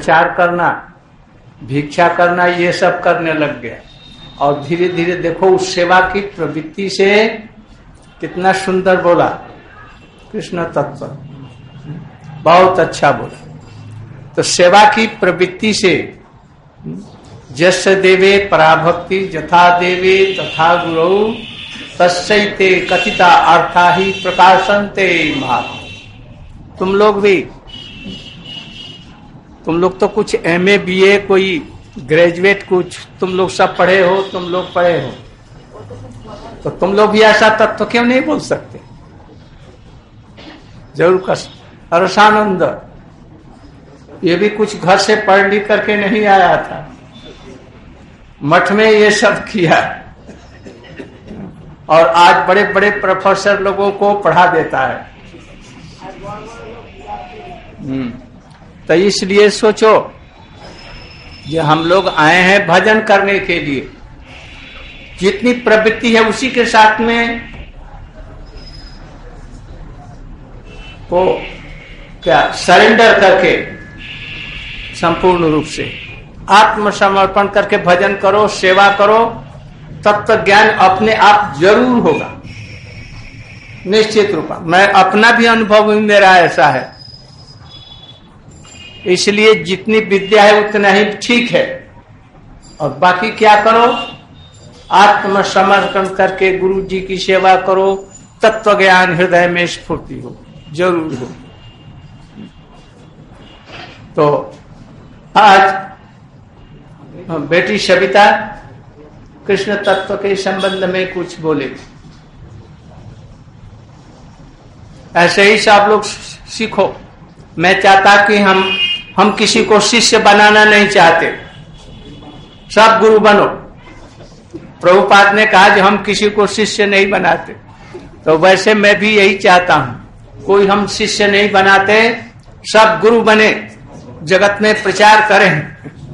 प्रचार करना, भिक्षा करना, ये सब करने लग गया। और धीरे धीरे देखो उस सेवा की प्रवृत्ति से कितना सुंदर बोला कृष्ण तत्व, बहुत अच्छा बोला। तो सेवा की प्रवृत्ति से जस्य देवे पराभक्ति यथा देवे तथा गुरु तस्यैते कथिता अर्था ही प्रकाशन्ते महात्मा। तुम लोग तो कुछ एमए बीए कोई ग्रेजुएट कुछ तुम लोग सब पढ़े हो, तुम लोग पढ़े हो, तो तुम लोग भी ऐसा तत्व क्यों नहीं बोल सकते? जरूर कर। हर्षानंद ये भी कुछ घर से पढ़ लिख करके नहीं आया था, मठ में ये सब किया और आज बड़े बड़े प्रोफेसर लोगों को पढ़ा देता है। तो इसलिए सोचो कि हम लोग आए हैं भजन करने के लिए, जितनी प्रवृत्ति है उसी के साथ में वो क्या सरेंडर करके संपूर्ण रूप से आत्मसमर्पण करके भजन करो, सेवा करो, तत्व ज्ञान अपने आप जरूर होगा, निश्चित रूप। मैं अपना भी अनुभव मेरा ऐसा है, इसलिए जितनी विद्या है उतना ही ठीक है, और बाकी क्या करो, आत्मसमर्पण करके गुरु जी की सेवा करो, तत्व ज्ञान हृदय में स्फूर्ति हो, जरूर हो। तो आज बेटी सविता कृष्ण तत्व के संबंध में कुछ बोले। ऐसे ही सब लोग सीखो। मैं चाहता कि हम किसी को शिष्य बनाना नहीं चाहते, सब गुरु बनो। प्रभुपाद ने कहा कि हम किसी को शिष्य नहीं बनाते, तो वैसे मैं भी यही चाहता हूं, कोई हम शिष्य नहीं बनाते, सब गुरु बने, जगत में प्रचार करें।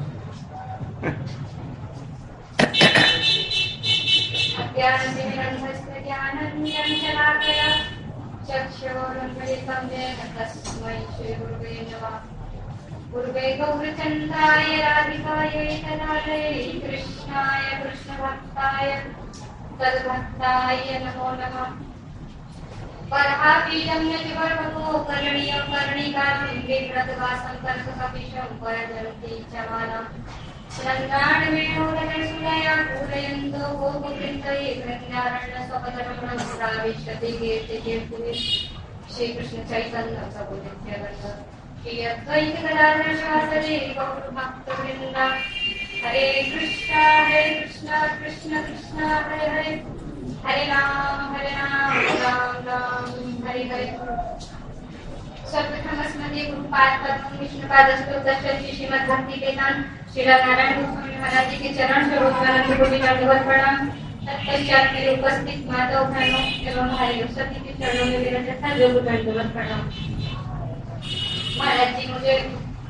गुरुवे गौरचंद्राय राधिकाय तदालये कृष्णाय कृष्णभक्ताय तद्भक्ताय नमो नमः। परहापीडं यतिवर्भको करणीयं कर्णिकां विव्रतवासं कर्ककपिशं परजन्ति च माला नन्दाडमेणोदयसुलया पूरयन्तो गोपवृन्दये कृण्यारण्यस्वपदरमणं प्राविशति कीर्तिकीर्तिभिः। श्रीकृष्ण चैतन्य प्रभु नित्यानन्द श्री अद्वैत गदाधर श्रीवासदि गौरभक्तवृन्द। हरे कृष्ण कृष्ण कृष्ण हरे हरे, हरे राम राम राम हरे हरे। सर्वप्रथम स्मृति गुरुपाद पद्म विष्णुपाद श्रीमद् भक्ति वेदांत श्रीला नारायण गोस्वामी महाराज जी के चरण स्वरूप को विचार प्रणाम। तत्पश्चात मेरे उपस्थित माता बहनों एवं भाइयों सभी के चरणों में मेरा जथा जो दंडवत प्रणाम। महाराज जी मुझे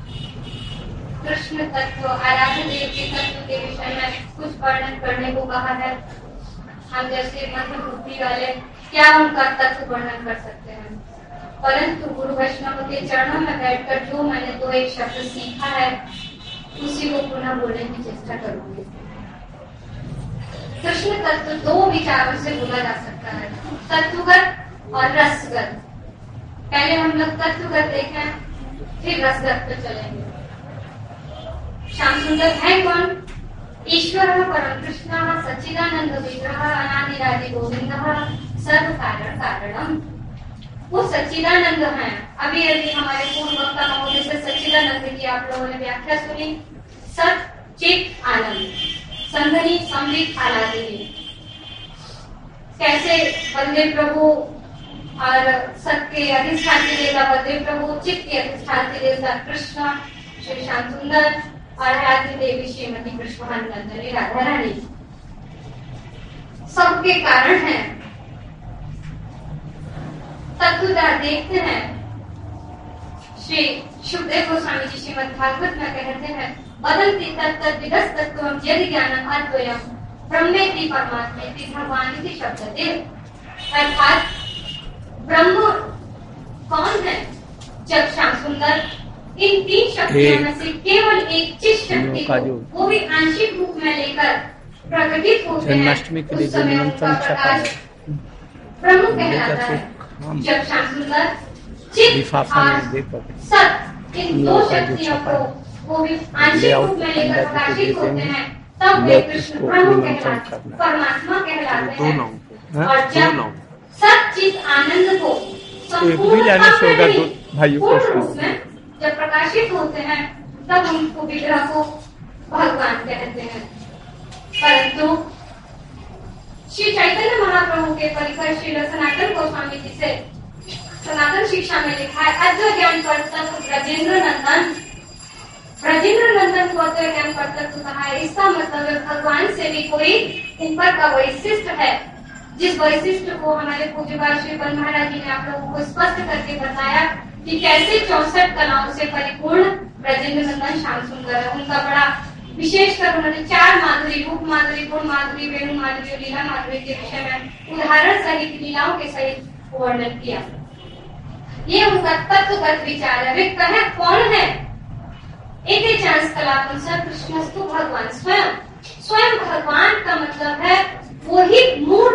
कृष्ण तत्व आराध्य देव के तत्व के विषय में कुछ वर्णन करने को कहा है। हम जैसे मंद बुद्धि वाले क्या उनका तत्व वर्णन कर सकते हैं, परंतु गुरु वैष्णव के चरणों में बैठकर जो मैंने दो एक शब्द सीखा है उसी को पुनः बोलने की चेष्टा करूंगी। कृष्ण तत्व दो विचारों से बोला जा सकता है, तत्वगत और रसगत। पहले हम लोग तत्वगत देखें, फिर रसगत पे चलेंगे। श्याम सुंदर है कौन? ईश्वर परम कृष्ण सच्चिदानंद विग्रह अनादिरादि गोविंद सर्व कारण कारणम। वो सच्चिदानंद है। अभी यदि हमारे पूर्व वक्ता महोदय से सच्चिदानंद की आप लोगों ने व्याख्या सुनी, सत चित आनंद, संधनी संवित आलादिनी। कैसे बलदेव प्रभु और सत के अधिष्ठान के देवता बलदेव प्रभु, चित्त के अधिष्ठान के देवता कृष्ण श्री श्याम सुंदर और आराध्य देवी श्रीमती कृष्णानंदनी राधा रानी सबके कारण है। तत्वदा देखते हैं, श्री सुखदेव गोस्वामी जी श्रीमद् भागवत में कहते हैं, वदन्ति तत्तद्विदस् तत्त्वं यदि ज्ञानम् अद्वयम् ब्रह्मेति परमात्मेति भगवान इति शब्दते। अर्थात ब्रह्म कौन है? जब श्याम सुंदर इन 3 शक्तियों में से केवल एक चित शक्ति को वो भी आंशिक रूप में लेकर प्रकटित होते हैं। जन्माष्टमी के लिए जन्मोत्सव प्रकाश प्रमुख कहलाता है। जब श्याम सुंदर चित और सत इन 2 शक्तियों को वो भी आंशिक रूप में लेकर प्रकाशित होते हैं, तब वे कृष्ण प्रमुख कहलाते, परमात्मा कहलाते हैं। और जब सच्चित आनंद को संपूर्ण रूप में जब प्रकाशित होते हैं, तब उनको विग्रह को भगवान कहते हैं। परंतु श्री चैतन्य महाप्रभु के परिकर श्री सनातन गोस्वामी जी से सनातन शिक्षा में लिखा है, अद्वैत ज्ञान परतत्व ब्रजेंद्र नंदन। ब्रजेंद्र नंदन को अद्वैत ज्ञान परतत्व कहा है। इसका मतलब है भगवान से भी कोई ऊपर का वैशिष्ट है, जिस वैशिष्ट को हमारे पूज्यपाद श्री बन महाराज जी ने आप लोगों को स्पष्ट करके बताया कि कैसे 64 कलाओं से परिपूर्ण ब्रजेंद्र नंदन श्याम सुंदर है। उनका बड़ा विशेषकर उन्होंने 4 माधुरी, रूप माधुरी, गुण माधुरी, वेणु माधुरी और लीला माधुरी के विषय में उदाहरण सहित लीलाओं के सहित वर्णन किया। ये उनका तत्वगत विचार है। वे कहे कौन है? एक चांस कलापुंसर कृष्णस्तु भगवान स्वयं। स्वयं भगवान का मतलब है वही मूल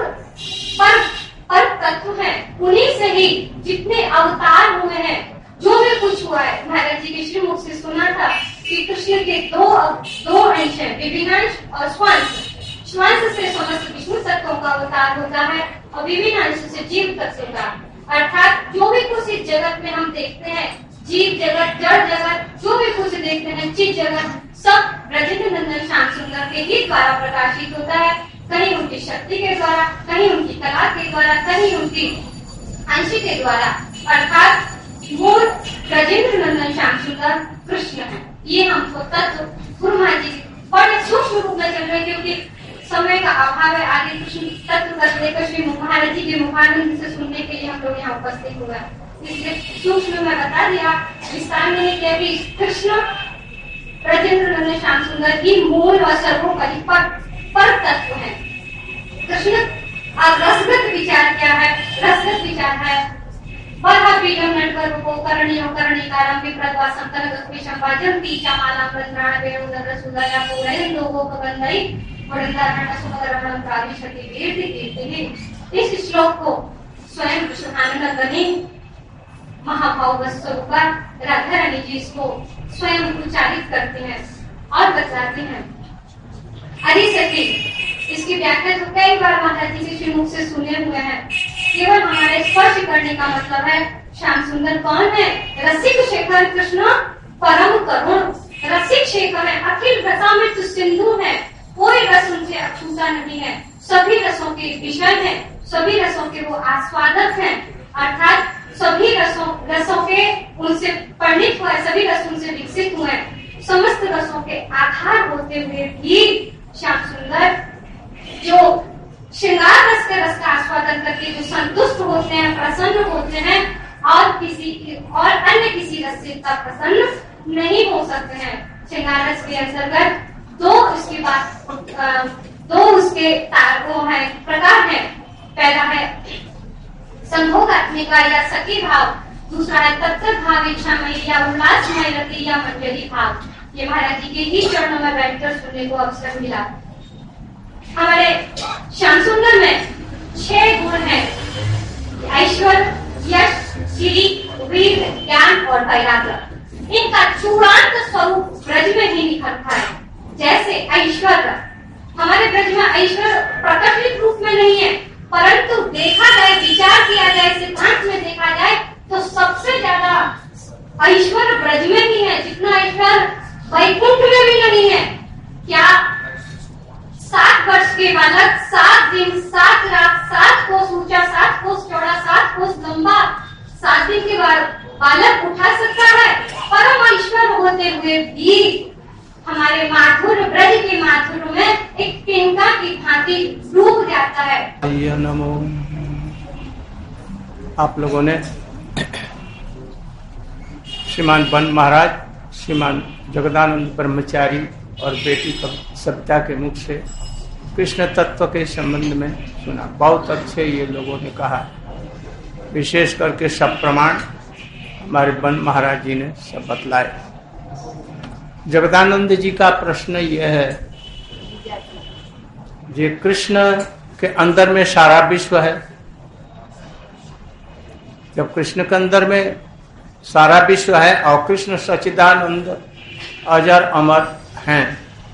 पर तत्व है। उन्हीं से ही जितने अवतार हुए हैं, जो भी कुछ हुआ है, महाराज जी के श्रीमुख से सुना था कि कृष्ण के दो अंश हैं, विभिन्नांश और स्वांश। स्वांश से समस्त विष्णु तत्वों का अवतार होता है और विभिन्नांश से जीव तत्व का। अर्थात जो भी कुछ इस जगत में हम देखते हैं, जीव जगत, जड़ जगत, जो भी कुछ देखते हैं, चित जगत, सब ब्रजेंद्र नंदन श्याम सुंदर के ही द्वारा प्रकाशित होता है। कहीं उनकी शक्ति के द्वारा, कहीं उनकी कला के द्वारा, कहीं उनकी अंश के द्वारा। अर्थात मूल ब्रजेंद्र नंदन श्याम सुंदर कृष्ण है। ये हमको तत्व गुरु महाराज जी बड़े सूक्ष्म रूप में चल रहे, क्योंकि समय का अभाव है। आगे कृष्ण तत्व कर लेकर श्री महाराज जी के मुखानंद से सुनने के लिए हम लोग यहाँ उपस्थित हुए, इसलिए सूक्ष्म में बता दिया, विस्तार में नहीं किया कि कृष्ण ब्रजेंद्र नंदन श्याम सुंदर की मूल और सर्वोपरि पर तत्व है। कृष्ण और रसगत विचार क्या है? रसगत विचार है वह बीजम नटवर्गो करणीयो करणीकारम विप्रद्वासम तनगस्मिशम वाजंती चामालाम रंद्राण वेणु नरसुदया पूरयन लोगो कबंधई वरदारण सुमगरमणम काविशति कीर्ति कीर्ति। इस श्लोक को स्वयं कृष्णानंद गणी महाभाव स्वरूप राधा रानी जी इसको स्वयं उच्चारित करती हैं और बतलाती हैं। अरे सखी, इसकी व्याख्या तो कई बार महाराज जी के श्रीमुख से सुने हुए हैं। केवल हमारे स्पर्श करने का मतलब है श्याम सुंदर कौन है? रसिक शेखर कृष्ण परम करुण। रसिक शेखर है, अखिल रसामृत सिंधु है, कोई रस उनसे अछूता नहीं है, सभी रसों के विषय है, सभी रसों के वो आस्वादक हैं। अर्थात सभी रसों के उनसे परिणित हुए, सभी रस उनसे विकसित हुए, समस्त रसों के आधार होते हुए भी श्याम सुंदर जो श्रृंगार रस का आस्वादन करके जो संतुष्ट होते हैं, प्रसन्न होते हैं और अन्य किसी रस से प्रसन्न नहीं हो सकते हैं। श्रृंगार रस के अंतर्गत दो उसके वो है प्रकार है। पहला है संभोगात्मिका या सखी भाव, दूसरा है तत्त भाव, इच्छामयी या उल्लासमय रति या मंजरी भाव। ये महाराज जी के ही चरणों में बैठकर सुनने को अवसर मिला। हमारे श्याम सुंदर में 6 गुण हैं: ऐश्वर्य, यश, सिद्धि, वीर, ज्ञान और वैराग्य। इनका चूड़ांत स्वरूप ब्रज में ही निखरता है। जैसे ऐश्वर्य, हमारे ब्रज में ऐश्वर्य प्रकटित रूप में नहीं है, परंतु देखा जाए, विचार किया जाए, सिद्धांत में देखा जाए तो सबसे ज्यादा ऐश्वर्य ब्रज में ही है। जितना ऐश्वर्य वैकुंठ में भी नहीं है। क्या 7 वर्ष के बालक 7 दिन 7 रात 7 कोस ऊंचा, 7 कोस चौड़ा, 7 कोस लंबा 7 दिन के बाद बालक उठा सकता है? परम ईश्वर होते हुए भी हमारे माधुर्य, ब्रज के माधुर्य में एक तिनका की भांति डूब जाता है। नमो। आप लोगों ने श्रीमान बन महाराज, श्रीमान जगदानंद ब्रह्मचारी और बेटी सविता के मुख से कृष्ण तत्व के संबंध में सुना। बहुत अच्छे ये लोगों ने कहा, विशेष करके सब प्रमाण हमारे बन महाराज जी ने सब बतलाए। जगदानंद जी का प्रश्न यह है, ये कृष्ण के अंदर में सारा विश्व है। जब कृष्ण के अंदर में सारा विश्व है और कृष्ण सच्चिदानंद अजर अमर हैं,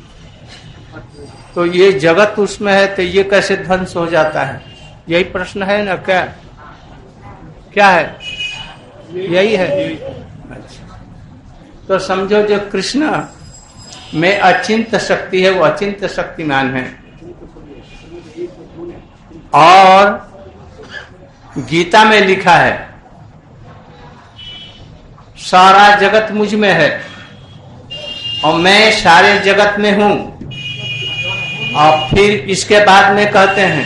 तो ये जगत उसमें है, तो ये कैसे ध्वंस हो जाता है? यही प्रश्न है ना? क्या क्या है? यही है। अच्छा, तो समझो जो कृष्ण में अचिंत शक्ति है वो अचिंत शक्तिमान है। और गीता में लिखा है सारा जगत मुझ में है और मैं सारे जगत में हूं। और फिर इसके बाद में कहते हैं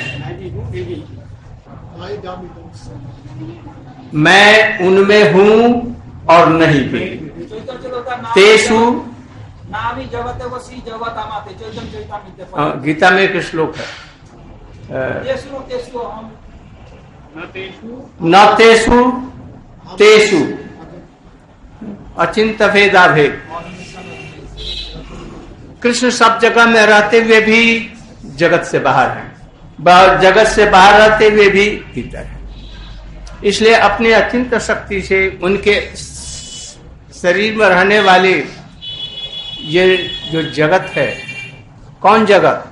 मैं उनमें हूं और नहीं भी। तेषु गीता में एक श्लोक है, न तेषु तेषु अचिंत भेदा भेद। कृष्ण सब जगह में रहते हुए भी जगत से बाहर है, जगत से बाहर रहते हुए भी भीतर है। इसलिए अपनी अचिंत शक्ति से उनके शरीर में रहने वाले ये जो जगत है, कौन जगत?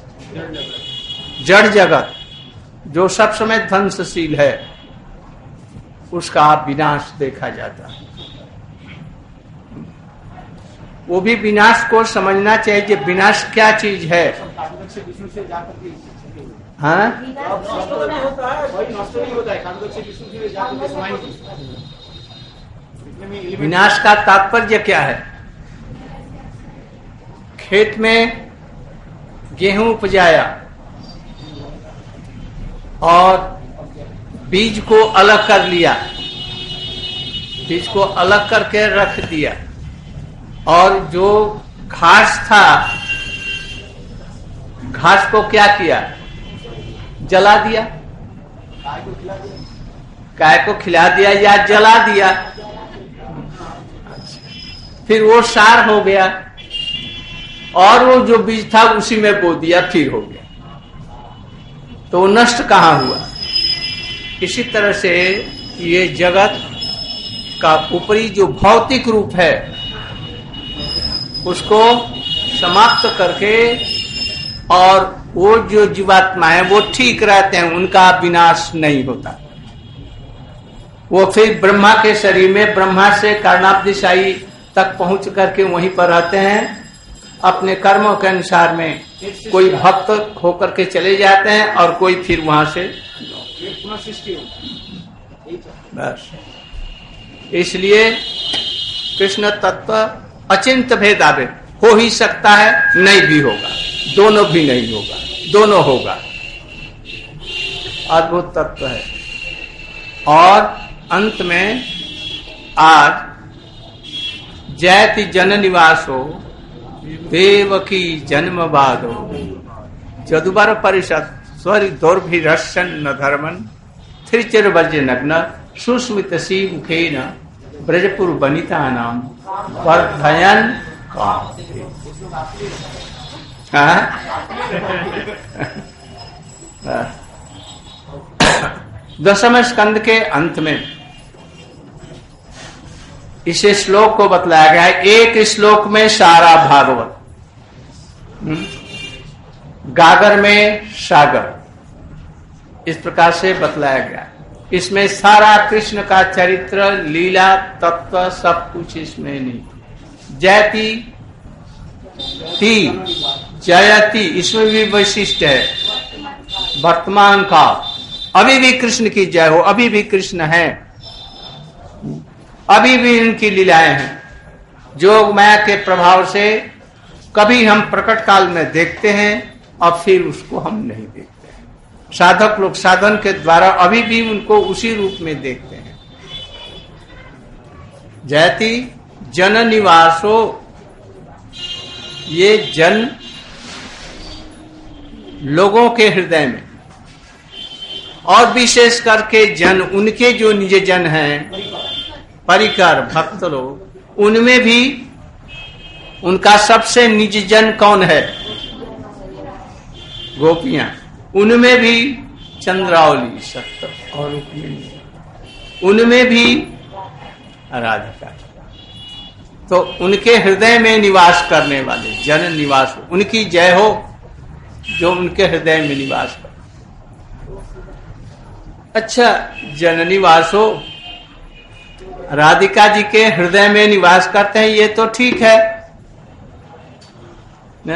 जड़ जगत, जो सब समय ध्वंसशील है, उसका विनाश देखा जाता है। वो भी विनाश को समझना चाहिए कि विनाश क्या चीज है। हाँ, विनाश का तात्पर्य क्या है? खेत में गेहूं उपजाया और बीज को अलग कर लिया, बीज को अलग करके रख दिया, और जो घास था, घास को क्या किया? जला दिया। गाय को खिला दिया या जला दिया। फिर वो सार हो गया और वो जो बीज था उसी में बो दिया, फिर हो गया। तो वो नष्ट कहाँ हुआ? इसी तरह से ये जगत का ऊपरी जो भौतिक रूप है उसको समाप्त करके, और वो जो जीवात्मा है वो ठीक रहते हैं, उनका विनाश नहीं होता। वो फिर ब्रह्मा के शरीर में, ब्रह्मा से कारणाब्दिशाही तक पहुंच करके वहीं पर रहते हैं। अपने कर्मों के अनुसार में कोई भक्त होकर के चले जाते हैं और कोई फिर वहां से बस। इसलिए कृष्ण तत्व अचिंत भेदाभेद हो ही सकता है, नहीं भी होगा, दोनों भी नहीं होगा, दोनों होगा। अद्भुत तत्व है। और अंत में आज जयति जन निवासो देवकी जन्म बादो जदुबर परिषद स्वर दौर्भिरशन न धर्मन त्रिचिर वर्ज नग्न सुस्मित सी मुखेन ब्रजपुर बनिता नाम वर्धयन काम। दसम स्कंद के अंत में इस श्लोक को बतलाया गया है। एक श्लोक में सारा भागवत, गागर में सागर, इस प्रकार से बतलाया गया। इसमें सारा कृष्ण का चरित्र, लीला, तत्व सब कुछ इसमें नहीं। जयति ती जयति, इसमें भी वैशिष्ट है। वर्तमान का अभी भी कृष्ण की जय हो, अभी भी कृष्ण है, अभी भी इनकी लीलाएं हैं। जोग माया के प्रभाव से कभी हम प्रकट काल में देखते हैं और फिर उसको हम नहीं देखते हैं। साधक लोग साधन के द्वारा अभी भी उनको उसी रूप में देखते हैं। जयति जन निवासो, ये जन लोगों के हृदय में, और विशेष करके जन, उनके जो निज जन हैं परिकर भक्त लोग, उनमें भी उनका सबसे निज जन कौन है? गोपियां। उनमें भी चंद्रावली सत्य और उनमें भी राधिका। तो उनके हृदय में निवास करने वाले जन निवास, उनकी जय हो जो उनके हृदय में निवास कर। अच्छा, जन निवास हो, राधिका जी के हृदय में निवास करते हैं, ये तो ठीक है न?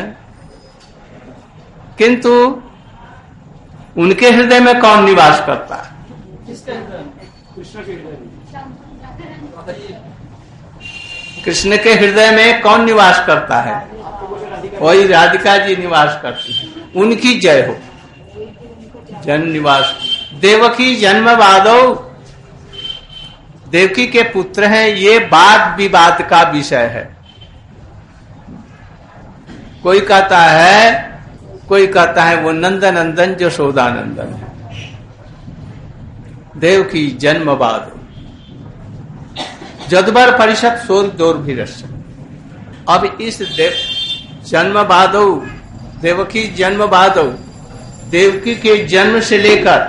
किंतु उनके हृदय में कौन निवास करता है? कृष्ण के हृदय में कौन निवास करता है? वही राधिका जी निवास करती है। उनकी जय हो। जन निवास। देवकी जन्म वादो, देवकी के पुत्र हैं, ये वाद विवाद का विषय है। कोई कहता है वो नंदनंदन यशोदानंदन है। देवकी जन्म वादो जदबर परिषद सोर दौर भी रस। अब इस जन्म बादो, देवकी जन्म बादो, देवकी के जन्म से लेकर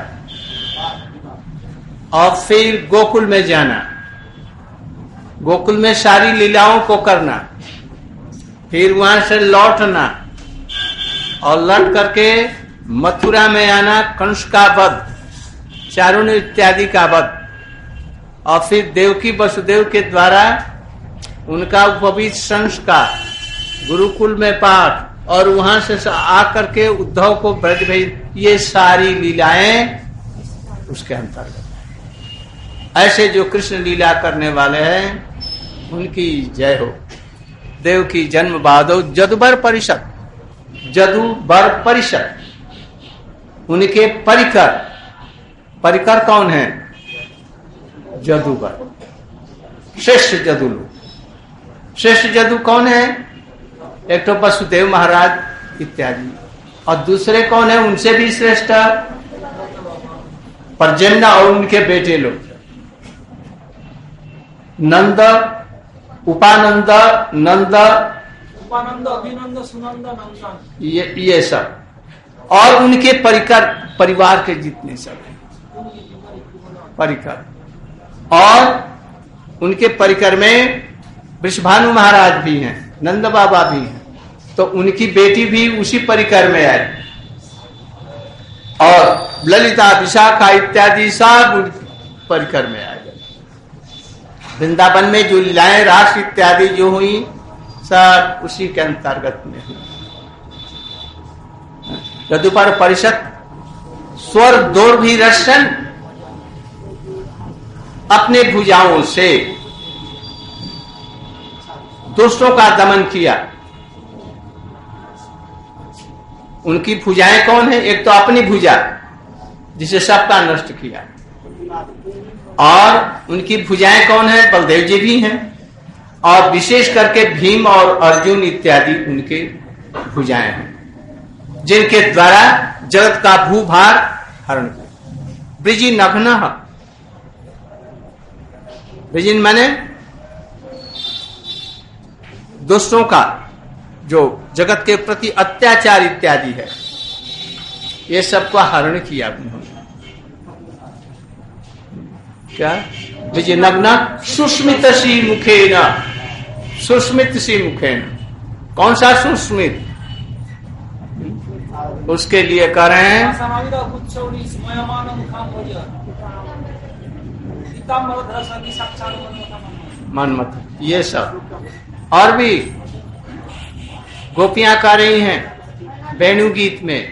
और फिर गोकुल में जाना, गोकुल में सारी लीलाओं को करना, फिर वहां से लौटना और लौट करके मथुरा में आना, कंस का वध, चारुण इत्यादि का वध, और फिर देवकी वसुदेव के द्वारा उनका उपवीत संस्कार, गुरुकुल में पाठ, और वहां से आकर के उद्धव को ब्रज भेज, ये सारी लीलाएं उसके अंतर्गत। ऐसे जो कृष्ण लीला करने वाले हैं उनकी जय हो। देवकी जन्म बादो जदुबर परिषद, जदुबर परिषद, उनके परिकर, परिकर कौन है? जदुबर, श्रेष्ठ जदु। श्रेष्ठ जदु कौन है? एक तो वसुदेव महाराज इत्यादि, और दूसरे कौन है उनसे भी श्रेष्ठ? पर्जन्य और उनके बेटे लोग, नंद, उपानंद, नंद, उपानंद, अभिनंद, सुनंद, नंदन, ये सब, और उनके परिकर, परिवार के जितने सब परिकर, और उनके परिकर में वृषभानु महाराज भी हैं, नंद बाबा भी हैं, तो उनकी बेटी भी उसी परिकर में आई, और ललिता, विशाखा इत्यादि सब उनकी परिकर में आ गए। वृंदावन में जो लीलाएं, रास इत्यादि जो हुई, सब उसी के अंतर्गत में हुई। जदुपर परिषद स्वर दौर भी रसन, अपने भुजाओं से दुष्टों का दमन किया। उनकी भुजाएं कौन है? एक तो अपनी भुजा जिसे सबका नष्ट किया, और उनकी भुजाएं कौन है? बलदेव जी भी हैं, और विशेष करके भीम और अर्जुन इत्यादि उनके भुजाएं हैं, जिनके द्वारा जगत का भूभार हरण किया। ब्रिजी नग्न, ब्रिजिन माने दुष्टों का जो जगत के प्रति अत्याचार इत्यादि है, ये सबका हरण किया उन्होंने। क्या? विजय नग्न सुस्मित सी मुखेन, सुस्मित सी मुखेन। कौन सा सुस्मित? उसके लिए कह रहे हैं मनमत, ये सब। और भी गोपियां कह रही हैं वेणु गीत में,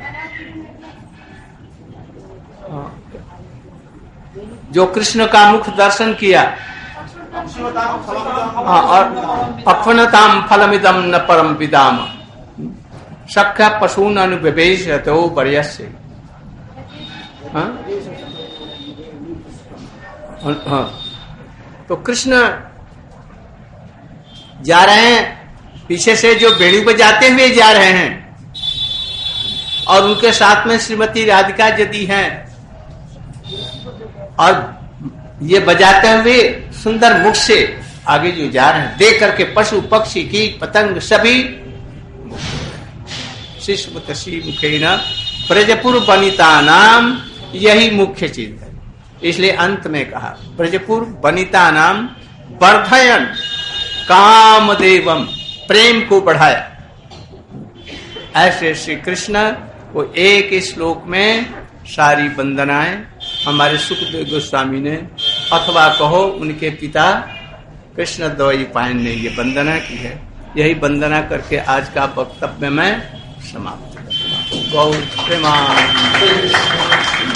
जो कृष्ण का मुख दर्शन किया, और अफनताम फलमिदम न परम विदाम सख्या पशून अनुवेश तो बढ़िया से। तो कृष्ण जा रहे हैं, पीछे से जो बेड़ी बजाते हुए जा रहे हैं, और उनके साथ में श्रीमती राधिका यदि हैं, और ये बजाते हुए सुंदर मुख से आगे जो जा रहे हैं, देख करके पशु पक्षी कीट पतंग सभी मुखेन ब्रजपुर वनिता नाम, यही मुख्य चीज है। इसलिए अंत में कहा ब्रजपुर वनिता नाम वर्धयन कामदेवम, प्रेम को बढ़ाया। ऐसे श्री कृष्ण वो एक श्लोक में सारी वंदनाएं हमारे सुखदेव गोस्वामी ने, अथवा कहो उनके पिता कृष्ण द्वैपायन ने ये वंदना की है। यही वंदना करके आज का वक्तव्य मैं समाप्त करता हूं। गौर प्रेमा।